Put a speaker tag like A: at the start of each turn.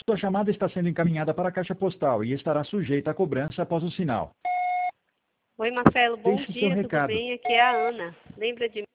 A: Sua chamada está sendo encaminhada para a caixa postal e estará sujeita a cobrança após o sinal.
B: Oi, Marcelo, bom
A: Deixe seu
B: dia, tudo
A: recado.
B: bem? Aqui é a Ana. Lembra de